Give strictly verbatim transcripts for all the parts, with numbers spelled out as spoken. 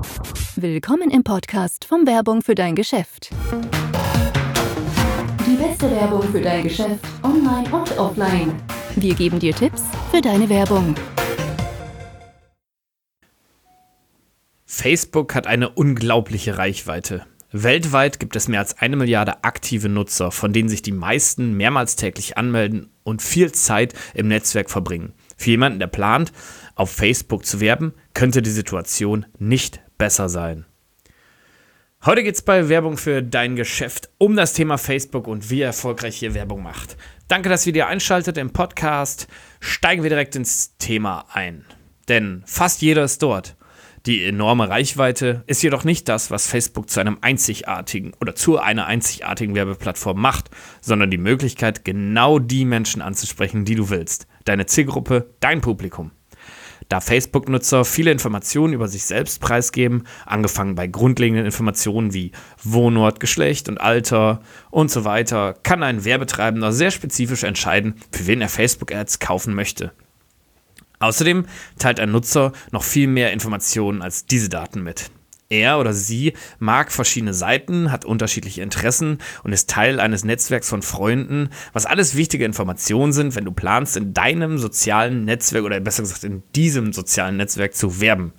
Willkommen im Podcast von Werbung für dein Geschäft. Die beste Werbung für dein Geschäft, online und offline. Wir geben dir Tipps für deine Werbung. Facebook hat eine unglaubliche Reichweite. Weltweit gibt es mehr als eine Milliarde aktive Nutzer, von denen sich die meisten mehrmals täglich anmelden und viel Zeit im Netzwerk verbringen. Für jemanden, der plant, auf Facebook zu werben, könnte die Situation nicht besser sein. Heute geht es bei Werbung für dein Geschäft um das Thema Facebook und wie erfolgreich ihr Werbung macht. Danke, dass ihr wieder einschaltet im Podcast. Steigen wir direkt ins Thema ein. Denn fast jeder ist dort. Die enorme Reichweite ist jedoch nicht das, was Facebook zu einem einzigartigen oder zu einer einzigartigen Werbeplattform macht, sondern die Möglichkeit, genau die Menschen anzusprechen, die du willst. Deine Zielgruppe, dein Publikum. Da Facebook-Nutzer viele Informationen über sich selbst preisgeben, angefangen bei grundlegenden Informationen wie Wohnort, Geschlecht und Alter und so weiter, kann ein Werbetreibender sehr spezifisch entscheiden, für wen er Facebook-Ads kaufen möchte. Außerdem teilt ein Nutzer noch viel mehr Informationen als diese Daten mit. Er oder sie mag verschiedene Seiten, hat unterschiedliche Interessen und ist Teil eines Netzwerks von Freunden, was alles wichtige Informationen sind, wenn du planst, in deinem sozialen Netzwerk oder besser gesagt in diesem sozialen Netzwerk zu werben.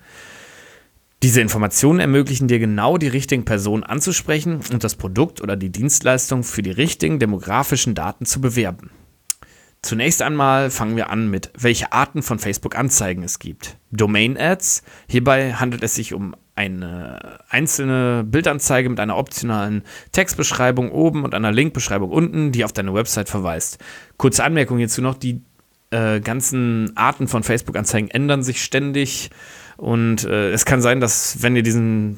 Diese Informationen ermöglichen dir genau die richtigen Personen anzusprechen und das Produkt oder die Dienstleistung für die richtigen demografischen Daten zu bewerben. Zunächst einmal fangen wir an mit, welche Arten von Facebook-Anzeigen es gibt. Domain-Ads, hierbei handelt es sich um eine einzelne Bildanzeige mit einer optionalen Textbeschreibung oben und einer Linkbeschreibung unten, die auf deine Website verweist. Kurze Anmerkung hierzu noch, die äh, ganzen Arten von Facebook-Anzeigen ändern sich ständig und äh, es kann sein, dass wenn ihr diesen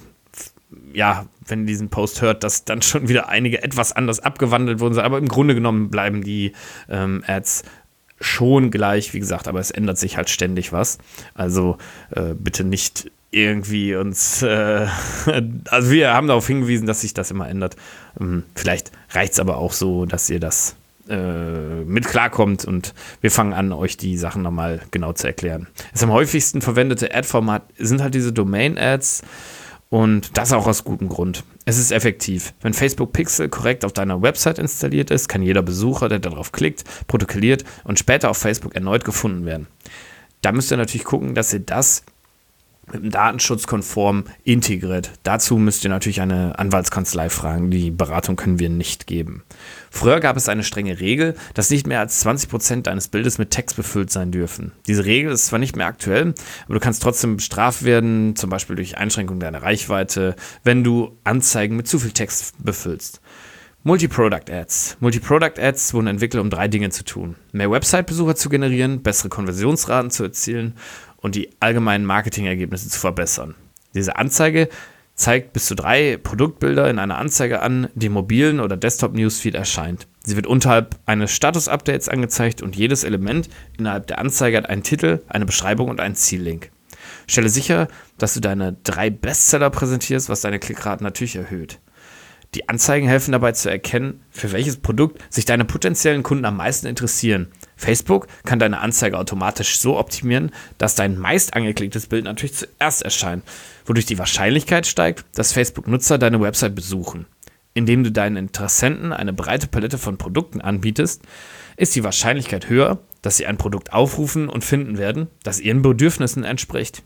ja, wenn ihr diesen Post hört, dass dann schon wieder einige etwas anders abgewandelt wurden, aber im Grunde genommen bleiben die ähm, Ads schon gleich, wie gesagt, aber es ändert sich halt ständig was. Also äh, bitte nicht irgendwie uns, äh, also wir haben darauf hingewiesen, dass sich das immer ändert. Ähm, vielleicht reicht es aber auch so, dass ihr das äh, mit klarkommt und wir fangen an, euch die Sachen nochmal genau zu erklären. Das am häufigsten verwendete Ad-Format sind halt diese Domain-Ads. Und das auch aus gutem Grund. Es ist effektiv. Wenn Facebook Pixel korrekt auf deiner Website installiert ist, kann jeder Besucher, der darauf klickt, protokolliert und später auf Facebook erneut gefunden werden. Da müsst ihr natürlich gucken, dass ihr das mit dem Datenschutz konform integriert. Dazu müsst ihr natürlich eine Anwaltskanzlei fragen. Die Beratung können wir nicht geben. Früher gab es eine strenge Regel, dass nicht mehr als zwanzig Prozent deines Bildes mit Text befüllt sein dürfen. Diese Regel ist zwar nicht mehr aktuell, aber du kannst trotzdem bestraft werden, zum Beispiel durch Einschränkung deiner Reichweite, wenn du Anzeigen mit zu viel Text befüllst. Multi-Product-Ads. Multi-Product-Ads wurden entwickelt, um drei Dinge zu tun. Mehr Website-Besucher zu generieren, bessere Konversionsraten zu erzielen und die allgemeinen Marketingergebnisse zu verbessern. Diese Anzeige zeigt bis zu drei Produktbilder in einer Anzeige an, die im mobilen oder Desktop-Newsfeed erscheint. Sie wird unterhalb eines Status-Updates angezeigt und jedes Element innerhalb der Anzeige hat einen Titel, eine Beschreibung und einen Ziellink. Stelle sicher, dass du deine drei Bestseller präsentierst, was deine Klickraten natürlich erhöht. Die Anzeigen helfen dabei zu erkennen, für welches Produkt sich deine potenziellen Kunden am meisten interessieren. Facebook kann deine Anzeige automatisch so optimieren, dass dein meist angeklicktes Bild natürlich zuerst erscheint, wodurch die Wahrscheinlichkeit steigt, dass Facebook-Nutzer deine Website besuchen. Indem du deinen Interessenten eine breite Palette von Produkten anbietest, ist die Wahrscheinlichkeit höher, dass sie ein Produkt aufrufen und finden werden, das ihren Bedürfnissen entspricht.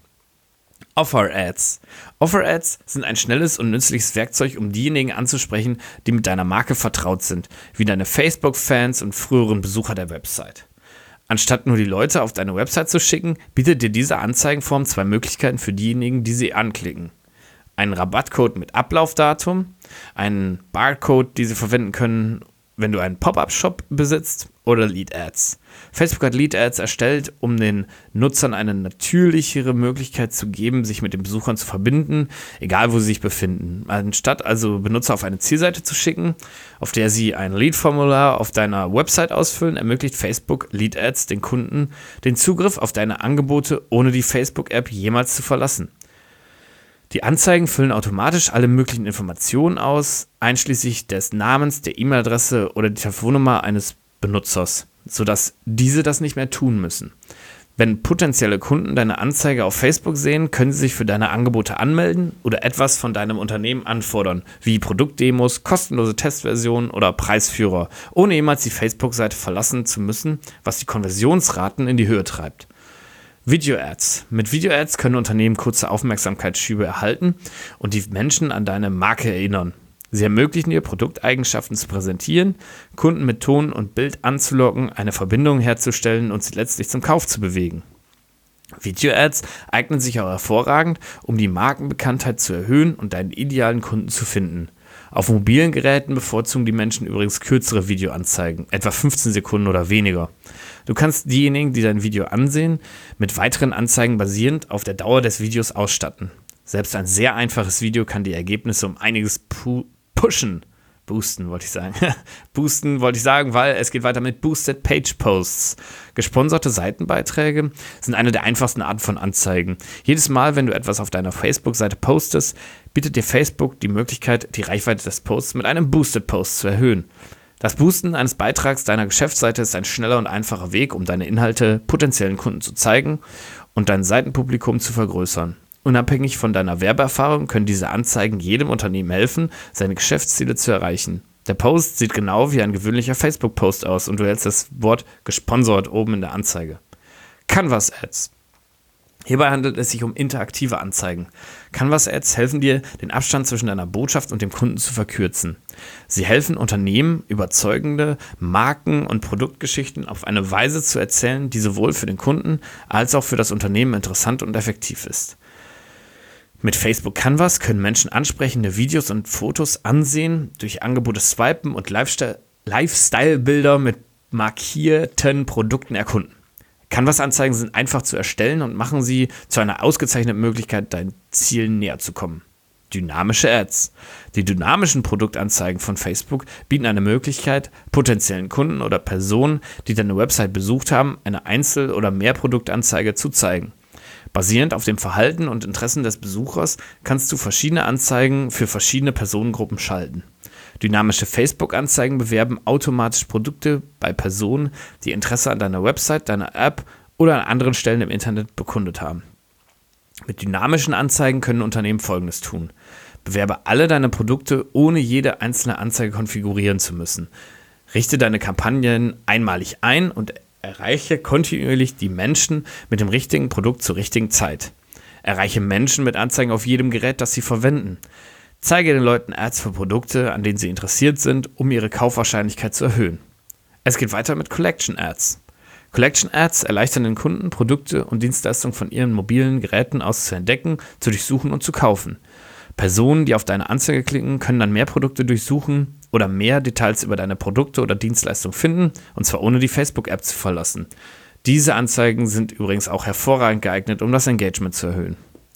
Offer-Ads. Offer-Ads sind ein schnelles und nützliches Werkzeug, um diejenigen anzusprechen, die mit deiner Marke vertraut sind, wie deine Facebook-Fans und früheren Besucher der Website. Anstatt nur die Leute auf deine Website zu schicken, bietet dir diese Anzeigenform zwei Möglichkeiten für diejenigen, die sie anklicken. Einen Rabattcode mit Ablaufdatum, einen Barcode, die sie verwenden können, wenn du einen Pop-up-Shop besitzt, oder Lead-Ads. Facebook hat Lead-Ads erstellt, um den Nutzern eine natürlichere Möglichkeit zu geben, sich mit den Besuchern zu verbinden, egal wo sie sich befinden. Anstatt also Benutzer auf eine Zielseite zu schicken, auf der sie ein Lead-Formular auf deiner Website ausfüllen, ermöglicht Facebook Lead-Ads den Kunden den Zugriff auf deine Angebote, ohne die Facebook-App jemals zu verlassen. Die Anzeigen füllen automatisch alle möglichen Informationen aus, einschließlich des Namens, der E-Mail-Adresse oder der Telefonnummer eines Benutzers, sodass diese das nicht mehr tun müssen. Wenn potenzielle Kunden deine Anzeige auf Facebook sehen, können sie sich für deine Angebote anmelden oder etwas von deinem Unternehmen anfordern, wie Produktdemos, kostenlose Testversionen oder Preisführer, ohne jemals die Facebook-Seite verlassen zu müssen, was die Konversionsraten in die Höhe treibt. Video-Ads. Mit Video-Ads können Unternehmen kurze Aufmerksamkeitsschübe erhalten und die Menschen an deine Marke erinnern. Sie ermöglichen dir, Produkteigenschaften zu präsentieren, Kunden mit Ton und Bild anzulocken, eine Verbindung herzustellen und sie letztlich zum Kauf zu bewegen. Video-Ads eignen sich auch hervorragend, um die Markenbekanntheit zu erhöhen und deinen idealen Kunden zu finden. Auf mobilen Geräten bevorzugen die Menschen übrigens kürzere Videoanzeigen, etwa fünfzehn Sekunden oder weniger. Du kannst diejenigen, die dein Video ansehen, mit weiteren Anzeigen basierend auf der Dauer des Videos ausstatten. Selbst ein sehr einfaches Video kann die Ergebnisse um einiges pu- pushen. Boosten wollte ich sagen. Boosten wollte ich sagen, weil es geht weiter mit Boosted Page Posts. Gesponserte Seitenbeiträge sind eine der einfachsten Arten von Anzeigen. Jedes Mal, wenn du etwas auf deiner Facebook-Seite postest, bietet dir Facebook die Möglichkeit, die Reichweite des Posts mit einem Boosted Post zu erhöhen. Das Boosten eines Beitrags deiner Geschäftsseite ist ein schneller und einfacher Weg, um deine Inhalte potenziellen Kunden zu zeigen und dein Seitenpublikum zu vergrößern. Unabhängig von deiner Werbeerfahrung können diese Anzeigen jedem Unternehmen helfen, seine Geschäftsziele zu erreichen. Der Post sieht genau wie ein gewöhnlicher Facebook-Post aus und du hältst das Wort gesponsert oben in der Anzeige. Canvas-Ads. Hierbei handelt es sich um interaktive Anzeigen. Canvas-Ads helfen dir, den Abstand zwischen deiner Botschaft und dem Kunden zu verkürzen. Sie helfen Unternehmen, überzeugende Marken- und Produktgeschichten auf eine Weise zu erzählen, die sowohl für den Kunden als auch für das Unternehmen interessant und effektiv ist. Mit Facebook Canvas können Menschen ansprechende Videos und Fotos ansehen, durch Angebote swipen und Lifestyle-Bilder mit markierten Produkten erkunden. Canvas-Anzeigen sind einfach zu erstellen und machen sie zu einer ausgezeichneten Möglichkeit, deinen Zielen näher zu kommen. Dynamische Ads. Die dynamischen Produktanzeigen von Facebook bieten eine Möglichkeit, potenziellen Kunden oder Personen, die deine Website besucht haben, eine Einzel- oder Mehrproduktanzeige zu zeigen. Basierend auf dem Verhalten und Interessen des Besuchers kannst du verschiedene Anzeigen für verschiedene Personengruppen schalten. Dynamische Facebook-Anzeigen bewerben automatisch Produkte bei Personen, die Interesse an deiner Website, deiner App oder an anderen Stellen im Internet bekundet haben. Mit dynamischen Anzeigen können Unternehmen Folgendes tun. Bewerbe alle deine Produkte, ohne jede einzelne Anzeige konfigurieren zu müssen. Richte deine Kampagnen einmalig ein und erreiche kontinuierlich die Menschen mit dem richtigen Produkt zur richtigen Zeit. Erreiche Menschen mit Anzeigen auf jedem Gerät, das sie verwenden. Zeige den Leuten Ads für Produkte, an denen sie interessiert sind, um ihre Kaufwahrscheinlichkeit zu erhöhen. Es geht weiter mit Collection Ads. Collection Ads erleichtern den Kunden, Produkte und Dienstleistungen von ihren mobilen Geräten aus zu entdecken, zu durchsuchen und zu kaufen. Personen, die auf deine Anzeige klicken, können dann mehr Produkte durchsuchen oder mehr Details über deine Produkte oder Dienstleistungen finden, und zwar ohne die Facebook-App zu verlassen. Diese Anzeigen sind übrigens auch hervorragend geeignet, um das Engagement zu erhöhen.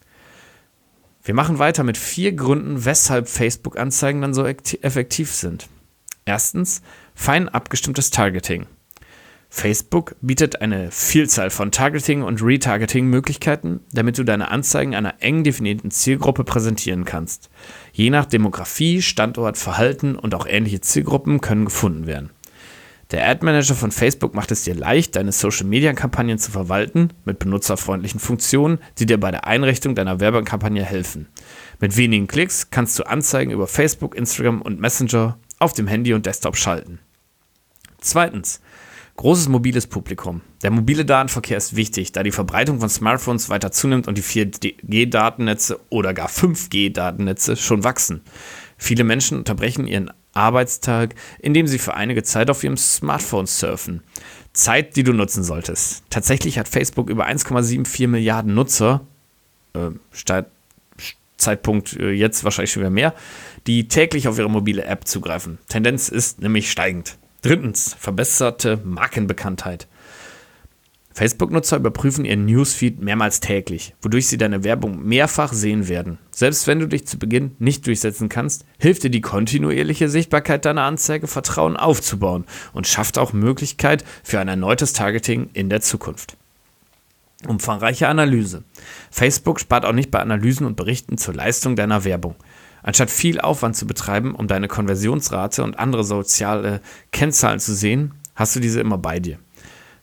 Wir machen weiter mit vier Gründen, weshalb Facebook-Anzeigen dann so effektiv sind. Erstens, fein abgestimmtes Targeting. Facebook bietet eine Vielzahl von Targeting- und Retargeting-Möglichkeiten, damit du deine Anzeigen einer eng definierten Zielgruppe präsentieren kannst. Je nach Demografie, Standort, Verhalten und auch ähnliche Zielgruppen können gefunden werden. Der Ad-Manager von Facebook macht es dir leicht, deine Social-Media-Kampagnen zu verwalten, mit benutzerfreundlichen Funktionen, die dir bei der Einrichtung deiner Werbekampagne helfen. Mit wenigen Klicks kannst du Anzeigen über Facebook, Instagram und Messenger auf dem Handy und Desktop schalten. Zweitens, großes mobiles Publikum. Der mobile Datenverkehr ist wichtig, da die Verbreitung von Smartphones weiter zunimmt und die vier G Datennetze oder gar fünf G Datennetze schon wachsen. Viele Menschen unterbrechen ihren Arbeitstag, indem sie für einige Zeit auf ihrem Smartphone surfen. Zeit, die du nutzen solltest. Tatsächlich hat Facebook über eins Komma vierundsiebzig Milliarden Nutzer, äh, Start, Zeitpunkt äh, jetzt wahrscheinlich schon wieder mehr, die täglich auf ihre mobile App zugreifen. Tendenz ist nämlich steigend. Drittens, verbesserte Markenbekanntheit. Facebook-Nutzer überprüfen ihren Newsfeed mehrmals täglich, wodurch sie deine Werbung mehrfach sehen werden. Selbst wenn du dich zu Beginn nicht durchsetzen kannst, hilft dir die kontinuierliche Sichtbarkeit deiner Anzeige, Vertrauen aufzubauen und schafft auch Möglichkeit für ein erneutes Targeting in der Zukunft. Umfangreiche Analyse. Facebook spart auch nicht bei Analysen und Berichten zur Leistung deiner Werbung. Anstatt viel Aufwand zu betreiben, um deine Konversionsrate und andere soziale Kennzahlen zu sehen, hast du diese immer bei dir.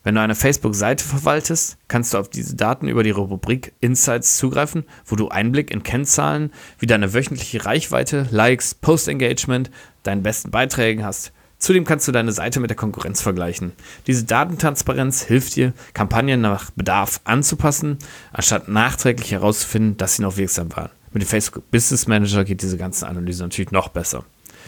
Wenn du eine Facebook-Seite verwaltest, kannst du auf diese Daten über die Rubrik Insights zugreifen, wo du Einblick in Kennzahlen wie deine wöchentliche Reichweite, Likes, Post-Engagement, deinen besten Beiträgen hast. Zudem kannst du deine Seite mit der Konkurrenz vergleichen. Diese Datentransparenz hilft dir, Kampagnen nach Bedarf anzupassen, anstatt nachträglich herauszufinden, dass sie noch wirksam waren. Mit dem Facebook Business Manager geht diese ganze Analyse natürlich noch besser.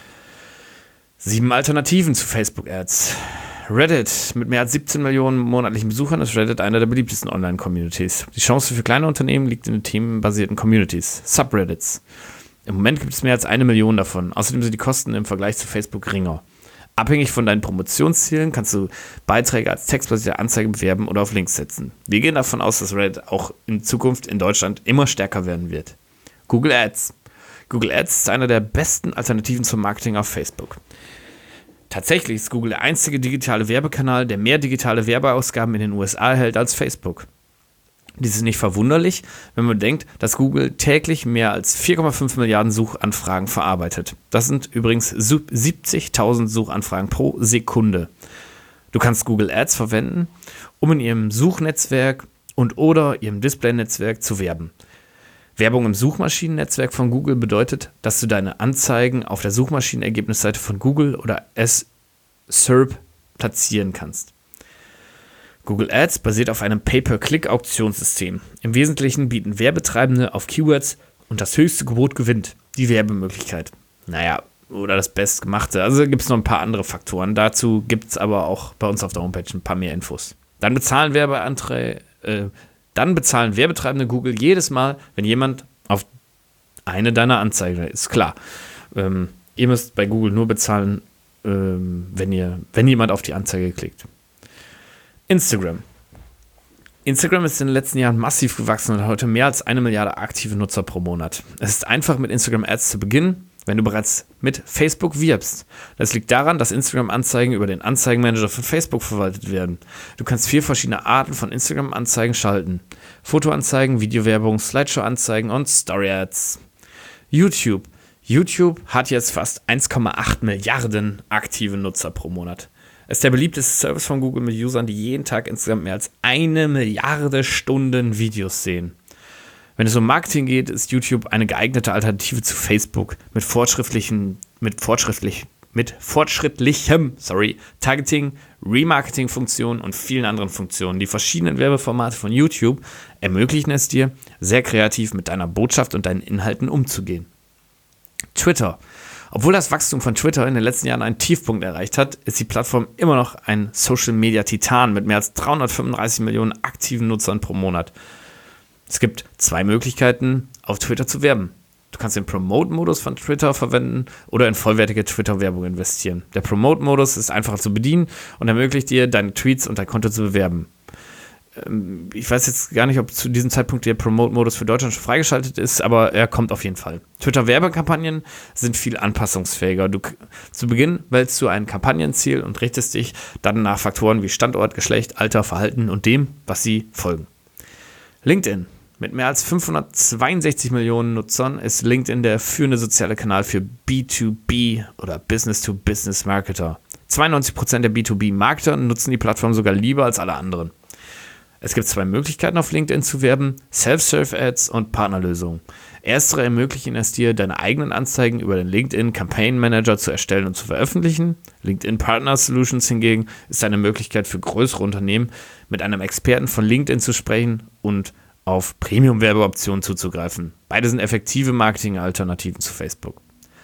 Sieben Alternativen zu Facebook Ads. Reddit. Mit mehr als siebzehn Millionen monatlichen Besuchern ist Reddit einer der beliebtesten Online-Communities. Die Chance für kleine Unternehmen liegt in den themenbasierten Communities, Subreddits. Im Moment gibt es mehr als eine Million davon. Außerdem sind die Kosten im Vergleich zu Facebook geringer. Abhängig von deinen Promotionszielen kannst du Beiträge als textbasierte Anzeige bewerben oder auf Links setzen. Wir gehen davon aus, dass Reddit auch in Zukunft in Deutschland immer stärker werden wird. Google Ads. Google Ads ist einer der besten Alternativen zum Marketing auf Facebook. Tatsächlich ist Google der einzige digitale Werbekanal, der mehr digitale Werbeausgaben in den U S A erhält als Facebook. Dies ist nicht verwunderlich, wenn man denkt, dass Google täglich mehr als vier Komma fünf Milliarden Suchanfragen verarbeitet. Das sind übrigens siebzigtausend Suchanfragen pro Sekunde. Du kannst Google Ads verwenden, um in ihrem Suchnetzwerk und oder ihrem Display-Netzwerk zu werben. Werbung im Suchmaschinennetzwerk von Google bedeutet, dass du deine Anzeigen auf der Suchmaschinenergebnisseite von Google oder S E R P platzieren kannst. Google Ads basiert auf einem Pay-per-Click-Auktionssystem. Im Wesentlichen bieten Werbetreibende auf Keywords und das höchste Gebot gewinnt, die Werbemöglichkeit. Naja, oder das Bestgemachte. Also gibt es noch ein paar andere Faktoren. Dazu gibt es aber auch bei uns auf der Homepage ein paar mehr Infos. Dann bezahlen Werbeanträge, äh, Dann bezahlen Werbetreibende Google jedes Mal, wenn jemand auf eine deiner Anzeigen ist. Klar, ähm, ihr müsst bei Google nur bezahlen, ähm, wenn, ihr, wenn jemand auf die Anzeige klickt. Instagram. Instagram ist in den letzten Jahren massiv gewachsen und hat heute mehr als eine Milliarde aktive Nutzer pro Monat. Es ist einfach, mit Instagram Ads zu beginnen, wenn du bereits mit Facebook wirbst. Das liegt daran, dass Instagram-Anzeigen über den Anzeigenmanager von Facebook verwaltet werden. Du kannst vier verschiedene Arten von Instagram-Anzeigen schalten. Fotoanzeigen, Videowerbung, Slideshow-Anzeigen und Story-Ads. YouTube. YouTube hat jetzt fast eins Komma acht Milliarden aktive Nutzer pro Monat. Es ist der beliebteste Service von Google mit Usern, die jeden Tag insgesamt mehr als eine Milliarde Stunden Videos sehen. Wenn es um Marketing geht, ist YouTube eine geeignete Alternative zu Facebook mit fortschrittlichen, mit fortschrittlich, mit fortschrittlichem, sorry, Targeting, Remarketing-Funktionen und vielen anderen Funktionen. Die verschiedenen Werbeformate von YouTube ermöglichen es dir, sehr kreativ mit deiner Botschaft und deinen Inhalten umzugehen. Twitter. Obwohl das Wachstum von Twitter in den letzten Jahren einen Tiefpunkt erreicht hat, ist die Plattform immer noch ein Social-Media-Titan mit mehr als dreihundertfünfunddreißig Millionen aktiven Nutzern pro Monat. Es gibt zwei Möglichkeiten, auf Twitter zu werben. Du kannst den Promote-Modus von Twitter verwenden oder in vollwertige Twitter-Werbung investieren. Der Promote-Modus ist einfacher zu bedienen und ermöglicht dir, deine Tweets und dein Konto zu bewerben. Ähm, ich weiß jetzt gar nicht, ob zu diesem Zeitpunkt der Promote-Modus für Deutschland schon freigeschaltet ist, aber er kommt auf jeden Fall. Twitter-Werbekampagnen sind viel anpassungsfähiger. Du, zu Beginn wählst du ein Kampagnenziel und richtest dich dann nach Faktoren wie Standort, Geschlecht, Alter, Verhalten und dem, was sie folgen. LinkedIn. Mit mehr als fünfhundertzweiundsechzig Millionen Nutzern ist LinkedIn der führende soziale Kanal für B zwei B oder Business-to-Business-Marketer. zweiundneunzig Prozent der B zwei B-Marketer nutzen die Plattform sogar lieber als alle anderen. Es gibt zwei Möglichkeiten, auf LinkedIn zu werben: Self-Serve-Ads und Partnerlösungen. Erstere ermöglichen es dir, deine eigenen Anzeigen über den LinkedIn Campaign Manager zu erstellen und zu veröffentlichen. LinkedIn Partner Solutions hingegen ist eine Möglichkeit für größere Unternehmen, mit einem Experten von LinkedIn zu sprechen und auf Premium-Werbeoptionen zuzugreifen. Beide sind effektive Marketing-Alternativen zu Facebook.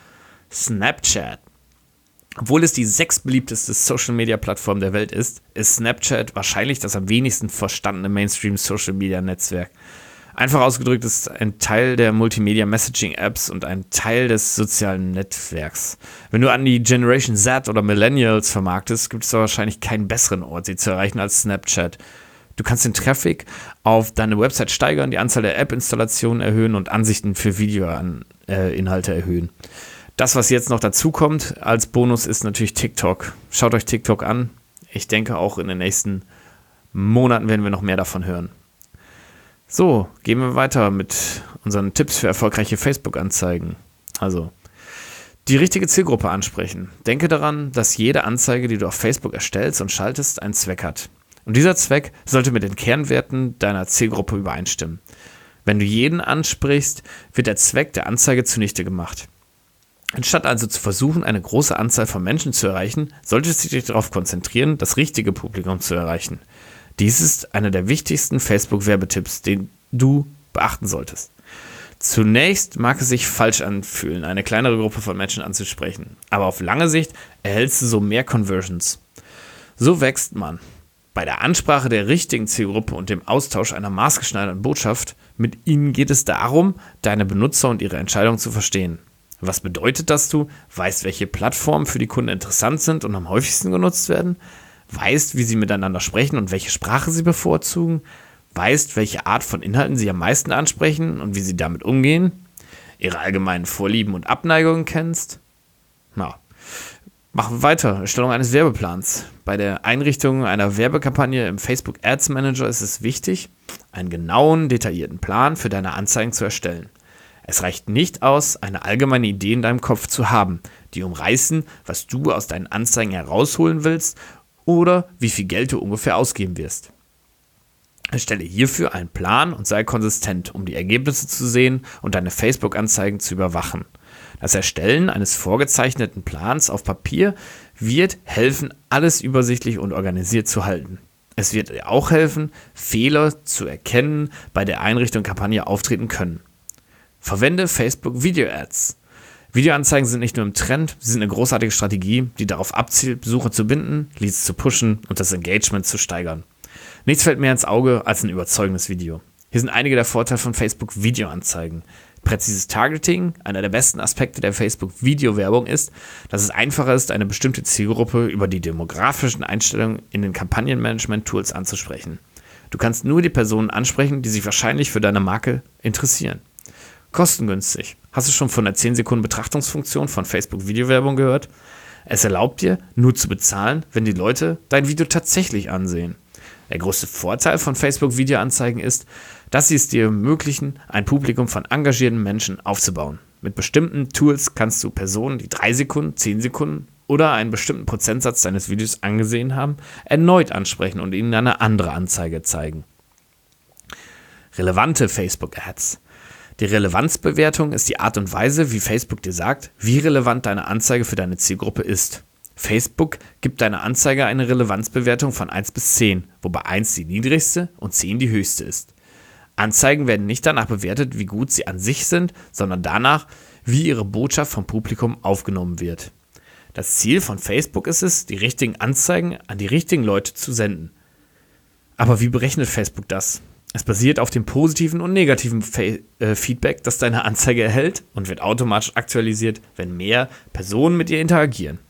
Snapchat. Obwohl es die sechstbeliebteste Social-Media-Plattform der Welt ist, ist Snapchat wahrscheinlich das am wenigsten verstandene Mainstream-Social-Media-Netzwerk. Einfach ausgedrückt ist es ein Teil der Multimedia-Messaging-Apps und ein Teil des sozialen Netzwerks. Wenn du an die Generation Z oder Millennials vermarktest, gibt es da wahrscheinlich keinen besseren Ort, sie zu erreichen als Snapchat. Du kannst den Traffic auf deine Website steigern, die Anzahl der App-Installationen erhöhen und Ansichten für Video-Inhalte erhöhen. Das, was jetzt noch dazu kommt als Bonus, ist natürlich TikTok. Schaut euch TikTok an. Ich denke, auch in den nächsten Monaten werden wir noch mehr davon hören. So, gehen wir weiter mit unseren Tipps für erfolgreiche Facebook-Anzeigen. Also, die richtige Zielgruppe ansprechen. Denke daran, dass jede Anzeige, die du auf Facebook erstellst und schaltest, einen Zweck hat. Und dieser Zweck sollte mit den Kernwerten deiner Zielgruppe übereinstimmen. Wenn du jeden ansprichst, wird der Zweck der Anzeige zunichte gemacht. Anstatt also zu versuchen, eine große Anzahl von Menschen zu erreichen, solltest du dich darauf konzentrieren, das richtige Publikum zu erreichen. Dies ist einer der wichtigsten Facebook-Werbetipps, den du beachten solltest. Zunächst mag es sich falsch anfühlen, eine kleinere Gruppe von Menschen anzusprechen, aber auf lange Sicht erhältst du so mehr Conversions. So wächst man. Bei der Ansprache der richtigen Zielgruppe und dem Austausch einer maßgeschneiderten Botschaft, mit ihnen geht es darum, deine Benutzer und ihre Entscheidungen zu verstehen. Was bedeutet, dass du weißt, welche Plattformen für die Kunden interessant sind und am häufigsten genutzt werden, weißt, wie sie miteinander sprechen und welche Sprache sie bevorzugen, weißt, welche Art von Inhalten sie am meisten ansprechen und wie sie damit umgehen, ihre allgemeinen Vorlieben und Abneigungen kennst. Na, machen wir weiter. Erstellung eines Werbeplans. Bei der Einrichtung einer Werbekampagne im Facebook Ads Manager ist es wichtig, einen genauen, detaillierten Plan für deine Anzeigen zu erstellen. Es reicht nicht aus, eine allgemeine Idee in deinem Kopf zu haben, die umreißen, was du aus deinen Anzeigen herausholen willst oder wie viel Geld du ungefähr ausgeben wirst. Erstelle hierfür einen Plan und sei konsistent, um die Ergebnisse zu sehen und deine Facebook-Anzeigen zu überwachen. Das Erstellen eines vorgezeichneten Plans auf Papier wird helfen, alles übersichtlich und organisiert zu halten. Es wird dir auch helfen, Fehler zu erkennen, bei der Einrichtung der Kampagne auftreten können. Verwende Facebook Video Ads. Videoanzeigen sind nicht nur im Trend, sie sind eine großartige Strategie, die darauf abzielt, Besucher zu binden, Leads zu pushen und das Engagement zu steigern. Nichts fällt mehr ins Auge als ein überzeugendes Video. Hier sind einige der Vorteile von Facebook Videoanzeigen. Präzises Targeting, einer der besten Aspekte der Facebook Videowerbung ist, dass es einfacher ist, eine bestimmte Zielgruppe über die demografischen Einstellungen in den Kampagnenmanagement-Tools anzusprechen. Du kannst nur die Personen ansprechen, die sich wahrscheinlich für deine Marke interessieren. Kostengünstig. Hast du schon von der zehn Sekunden Betrachtungsfunktion von Facebook Videowerbung gehört? Es erlaubt dir, nur zu bezahlen, wenn die Leute dein Video tatsächlich ansehen. Der größte Vorteil von Facebook-Videoanzeigen ist, dass sie es dir ermöglichen, ein Publikum von engagierten Menschen aufzubauen. Mit bestimmten Tools kannst du Personen, die drei Sekunden, zehn Sekunden oder einen bestimmten Prozentsatz deines Videos angesehen haben, erneut ansprechen und ihnen eine andere Anzeige zeigen. Relevante Facebook-Ads. Die Relevanzbewertung ist die Art und Weise, wie Facebook dir sagt, wie relevant deine Anzeige für deine Zielgruppe ist. Facebook gibt deiner Anzeige eine Relevanzbewertung von eins bis zehn, wobei eins die niedrigste und zehn die höchste ist. Anzeigen werden nicht danach bewertet, wie gut sie an sich sind, sondern danach, wie ihre Botschaft vom Publikum aufgenommen wird. Das Ziel von Facebook ist es, die richtigen Anzeigen an die richtigen Leute zu senden. Aber wie berechnet Facebook das? Es basiert auf dem positiven und negativen Fe- äh, Feedback, das deine Anzeige erhält und wird automatisch aktualisiert, wenn mehr Personen mit ihr interagieren.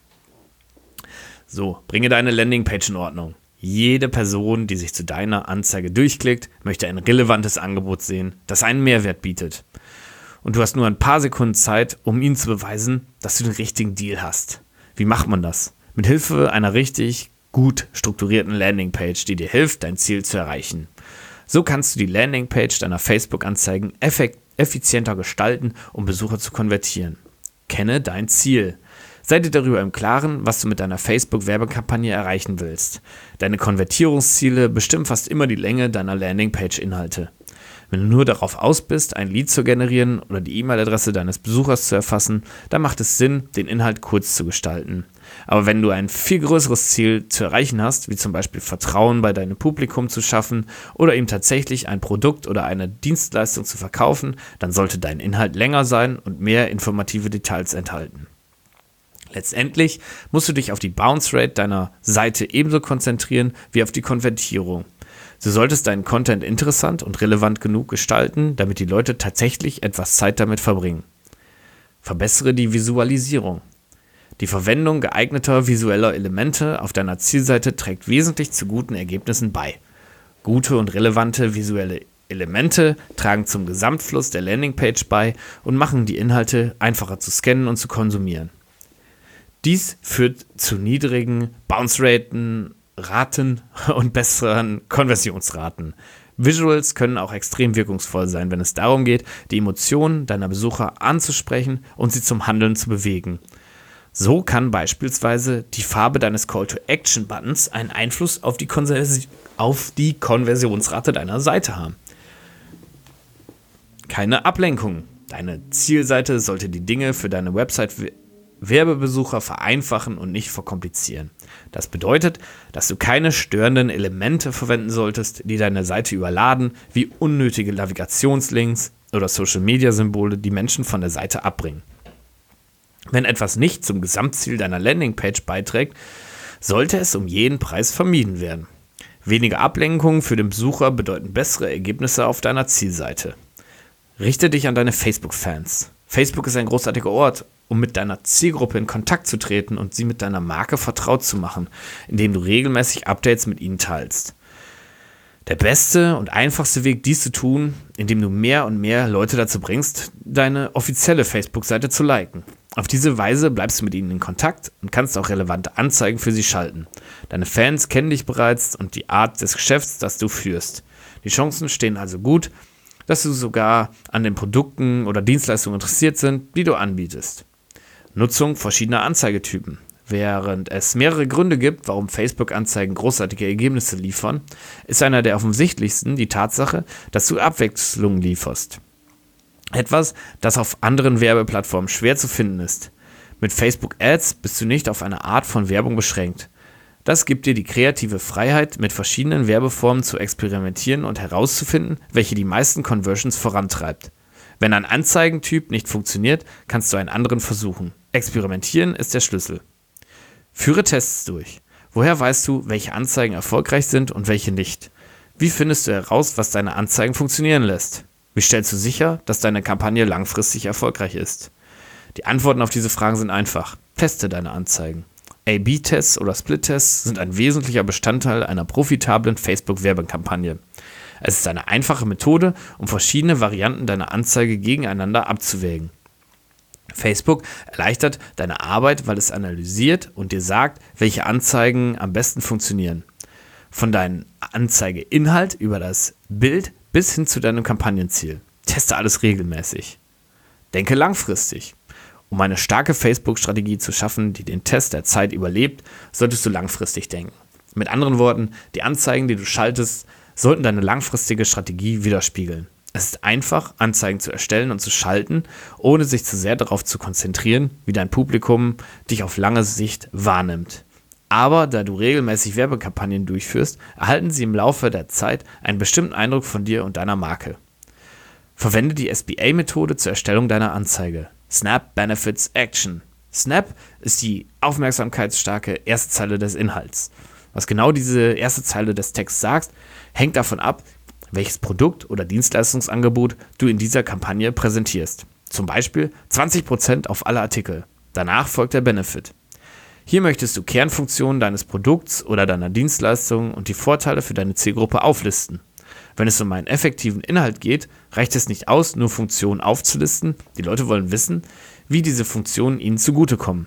So, bringe deine Landingpage in Ordnung. Jede Person, die sich zu deiner Anzeige durchklickt, möchte ein relevantes Angebot sehen, das einen Mehrwert bietet. Und du hast nur ein paar Sekunden Zeit, um ihnen zu beweisen, dass du den richtigen Deal hast. Wie macht man das? Mit Hilfe einer richtig gut strukturierten Landingpage, die dir hilft, dein Ziel zu erreichen. So kannst du die Landingpage deiner Facebook-Anzeigen effekt- effizienter gestalten, um Besucher zu konvertieren. Kenne dein Ziel. Sei dir darüber im Klaren, was du mit deiner Facebook-Werbekampagne erreichen willst. Deine Konvertierungsziele bestimmen fast immer die Länge deiner Landingpage-Inhalte. Wenn du nur darauf aus bist, ein Lead zu generieren oder die E-Mail-Adresse deines Besuchers zu erfassen, dann macht es Sinn, den Inhalt kurz zu gestalten. Aber wenn du ein viel größeres Ziel zu erreichen hast, wie zum Beispiel Vertrauen bei deinem Publikum zu schaffen oder ihm tatsächlich ein Produkt oder eine Dienstleistung zu verkaufen, dann sollte dein Inhalt länger sein und mehr informative Details enthalten. Letztendlich musst du dich auf die Bounce Rate deiner Seite ebenso konzentrieren wie auf die Konvertierung. Du solltest deinen Content interessant und relevant genug gestalten, damit die Leute tatsächlich etwas Zeit damit verbringen. Verbessere die Visualisierung. Die Verwendung geeigneter visueller Elemente auf deiner Zielseite trägt wesentlich zu guten Ergebnissen bei. Gute und relevante visuelle Elemente tragen zum Gesamtfluss der Landingpage bei und machen die Inhalte einfacher zu scannen und zu konsumieren. Dies führt zu niedrigen Bounce-Raten, Raten und besseren Konversionsraten. Visuals können auch extrem wirkungsvoll sein, wenn es darum geht, die Emotionen deiner Besucher anzusprechen und sie zum Handeln zu bewegen. So kann beispielsweise die Farbe deines Call-to-Action-Buttons einen Einfluss auf die, Konversi- auf die Konversionsrate deiner Seite haben. Keine Ablenkung. Deine Zielseite sollte die Dinge für deine Website-Werbebesucher vereinfachen und nicht verkomplizieren. Das bedeutet, dass du keine störenden Elemente verwenden solltest, die deine Seite überladen, wie unnötige Navigationslinks oder Social-Media-Symbole, die Menschen von der Seite abbringen. Wenn etwas nicht zum Gesamtziel deiner Landingpage beiträgt, sollte es um jeden Preis vermieden werden. Weniger Ablenkungen für den Besucher bedeuten bessere Ergebnisse auf deiner Zielseite. Richte dich an deine Facebook-Fans. Facebook ist ein großartiger Ort, um mit deiner Zielgruppe in Kontakt zu treten und sie mit deiner Marke vertraut zu machen, indem du regelmäßig Updates mit ihnen teilst. Der beste und einfachste Weg, dies zu tun, indem du mehr und mehr Leute dazu bringst, deine offizielle Facebook-Seite zu liken. Auf diese Weise bleibst du mit ihnen in Kontakt und kannst auch relevante Anzeigen für sie schalten. Deine Fans kennen dich bereits und die Art des Geschäfts, das du führst. Die Chancen stehen also gut, dass du sogar an den Produkten oder Dienstleistungen interessiert sind, die du anbietest. Nutzung verschiedener Anzeigetypen. Während es mehrere Gründe gibt, warum Facebook-Anzeigen großartige Ergebnisse liefern, ist einer der offensichtlichsten die Tatsache, dass du Abwechslung lieferst. Etwas, das auf anderen Werbeplattformen schwer zu finden ist. Mit Facebook Ads bist du nicht auf eine Art von Werbung beschränkt. Das gibt dir die kreative Freiheit, mit verschiedenen Werbeformen zu experimentieren und herauszufinden, welche die meisten Conversions vorantreibt. Wenn ein Anzeigentyp nicht funktioniert, kannst du einen anderen versuchen. Experimentieren ist der Schlüssel. Führe Tests durch. Woher weißt du, welche Anzeigen erfolgreich sind und welche nicht? Wie findest du heraus, was deine Anzeigen funktionieren lässt? Wie stellst du sicher, dass deine Kampagne langfristig erfolgreich ist? Die Antworten auf diese Fragen sind einfach. Teste deine Anzeigen. A B Tests oder Split-Tests sind ein wesentlicher Bestandteil einer profitablen Facebook-Werbekampagne. Es ist eine einfache Methode, um verschiedene Varianten deiner Anzeige gegeneinander abzuwägen. Facebook erleichtert deine Arbeit, weil es analysiert und dir sagt, welche Anzeigen am besten funktionieren. Von deinem Anzeigeinhalt über das Bild bis hin zu deinem Kampagnenziel. Teste alles regelmäßig. Denke langfristig. Um eine starke Facebook-Strategie zu schaffen, die den Test der Zeit überlebt, solltest du langfristig denken. Mit anderen Worten, die Anzeigen, die du schaltest, sollten deine langfristige Strategie widerspiegeln. Es ist einfach, Anzeigen zu erstellen und zu schalten, ohne sich zu sehr darauf zu konzentrieren, wie dein Publikum dich auf lange Sicht wahrnimmt. Aber da du regelmäßig Werbekampagnen durchführst, erhalten sie im Laufe der Zeit einen bestimmten Eindruck von dir und deiner Marke. Verwende die S B A-Methode zur Erstellung deiner Anzeige. Snap Benefits Action. Snap ist die aufmerksamkeitsstarke erste Zeile des Inhalts. Was genau diese erste Zeile des Texts sagt, hängt davon ab, welches Produkt oder Dienstleistungsangebot du in dieser Kampagne präsentierst. Zum Beispiel zwanzig Prozent auf alle Artikel. Danach folgt der Benefit. Hier möchtest du Kernfunktionen deines Produkts oder deiner Dienstleistung und die Vorteile für deine Zielgruppe auflisten. Wenn es um einen effektiven Inhalt geht, reicht es nicht aus, nur Funktionen aufzulisten. Die Leute wollen wissen, wie diese Funktionen ihnen zugutekommen.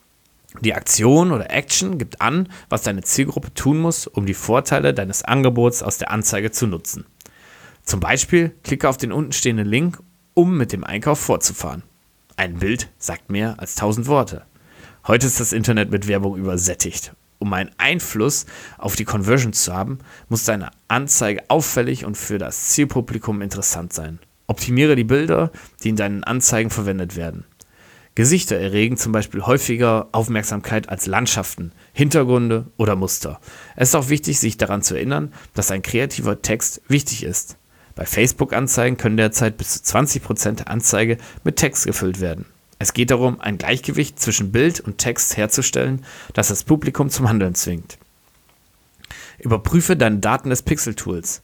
Die Aktion oder Action gibt an, was deine Zielgruppe tun muss, um die Vorteile deines Angebots aus der Anzeige zu nutzen. Zum Beispiel klicke auf den untenstehenden Link, um mit dem Einkauf fortzufahren. Ein Bild sagt mehr als tausend Worte. Heute ist das Internet mit Werbung übersättigt. Um einen Einfluss auf die Conversion zu haben, muss deine Anzeige auffällig und für das Zielpublikum interessant sein. Optimiere die Bilder, die in deinen Anzeigen verwendet werden. Gesichter erregen zum Beispiel häufiger Aufmerksamkeit als Landschaften, Hintergründe oder Muster. Es ist auch wichtig, sich daran zu erinnern, dass ein kreativer Text wichtig ist. Bei Facebook-Anzeigen können derzeit bis zu zwanzig Prozent der Anzeige mit Text gefüllt werden. Es geht darum, ein Gleichgewicht zwischen Bild und Text herzustellen, das das Publikum zum Handeln zwingt. Überprüfe deine Daten des Pixel-Tools.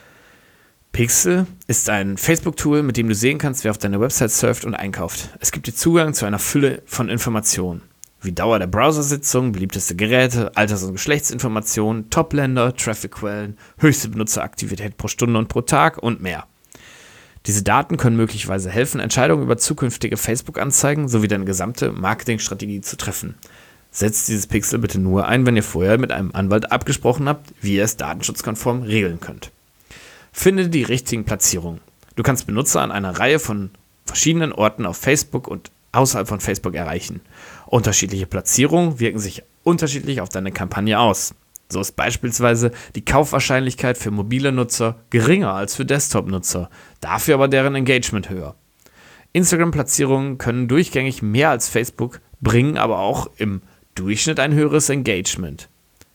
Pixel ist ein Facebook-Tool, mit dem du sehen kannst, wer auf deiner Website surft und einkauft. Es gibt dir Zugang zu einer Fülle von Informationen, wie Dauer der Browsersitzung, beliebteste Geräte, Alters- und Geschlechtsinformationen, Top-Länder, Traffic-Quellen, höchste Benutzeraktivität pro Stunde und pro Tag und mehr. Diese Daten können möglicherweise helfen, Entscheidungen über zukünftige Facebook-Anzeigen sowie deine gesamte Marketingstrategie zu treffen. Setzt dieses Pixel bitte nur ein, wenn ihr vorher mit einem Anwalt abgesprochen habt, wie ihr es datenschutzkonform regeln könnt. Finde die richtigen Platzierungen. Du kannst Benutzer an einer Reihe von verschiedenen Orten auf Facebook und außerhalb von Facebook erreichen. Unterschiedliche Platzierungen wirken sich unterschiedlich auf deine Kampagne aus. So ist beispielsweise die Kaufwahrscheinlichkeit für mobile Nutzer geringer als für Desktop-Nutzer, dafür aber deren Engagement höher. Instagram-Platzierungen können durchgängig mehr als Facebook, bringen aber auch im Durchschnitt ein höheres Engagement.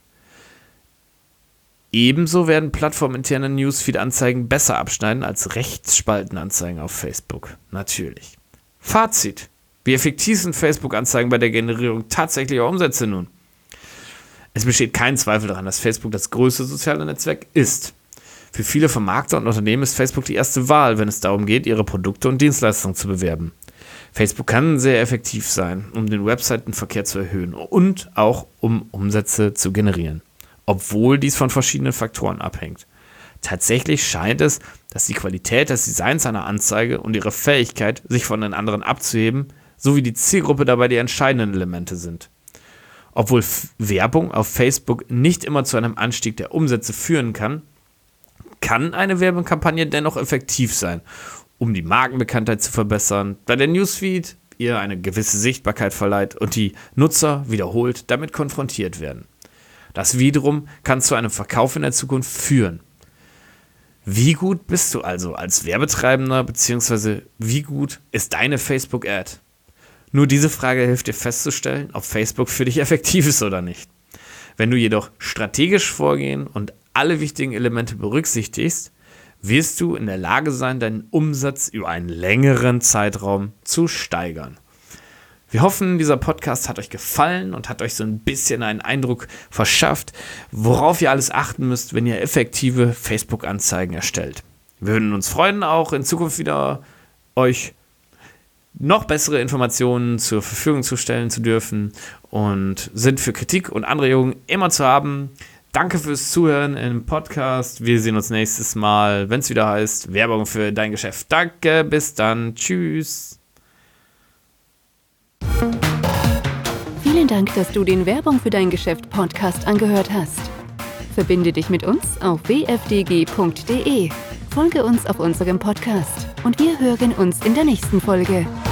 Ebenso werden plattforminterne Newsfeed-Anzeigen besser abschneiden als Rechtsspaltenanzeigen auf Facebook. Natürlich. Fazit. Wie effektiv sind Facebook-Anzeigen bei der Generierung tatsächlicher Umsätze nun? Es besteht kein Zweifel daran, dass Facebook das größte soziale Netzwerk ist. Für viele Vermarkter und Unternehmen ist Facebook die erste Wahl, wenn es darum geht, ihre Produkte und Dienstleistungen zu bewerben. Facebook kann sehr effektiv sein, um den Webseitenverkehr zu erhöhen und auch um Umsätze zu generieren, obwohl dies von verschiedenen Faktoren abhängt. Tatsächlich scheint es, dass die Qualität des Designs einer Anzeige und ihre Fähigkeit, sich von den anderen abzuheben, sowie die Zielgruppe dabei die entscheidenden Elemente sind. Obwohl F- Werbung auf Facebook nicht immer zu einem Anstieg der Umsätze führen kann, kann eine Werbekampagne dennoch effektiv sein, um die Markenbekanntheit zu verbessern, da der Newsfeed ihr eine gewisse Sichtbarkeit verleiht und die Nutzer wiederholt damit konfrontiert werden. Das wiederum kann zu einem Verkauf in der Zukunft führen. Wie gut bist du also als Werbetreibender, beziehungsweise wie gut ist deine Facebook-Ad? Nur diese Frage hilft dir festzustellen, ob Facebook für dich effektiv ist oder nicht. Wenn du jedoch strategisch vorgehen und alle wichtigen Elemente berücksichtigst, wirst du in der Lage sein, deinen Umsatz über einen längeren Zeitraum zu steigern. Wir hoffen, dieser Podcast hat euch gefallen und hat euch so ein bisschen einen Eindruck verschafft, worauf ihr alles achten müsst, wenn ihr effektive Facebook-Anzeigen erstellt. Wir würden uns freuen, auch in Zukunft wieder euch noch bessere Informationen zur Verfügung zu stellen zu dürfen und sind für Kritik und Anregungen immer zu haben. Danke fürs Zuhören im Podcast. Wir sehen uns nächstes Mal, wenn es wieder heißt Werbung für dein Geschäft. Danke, bis dann. Tschüss. Vielen Dank, dass du den Werbung für dein Geschäft Podcast angehört hast. Verbinde dich mit uns auf w f d g punkt d e. Folge uns auf unserem Podcast und wir hören uns in der nächsten Folge.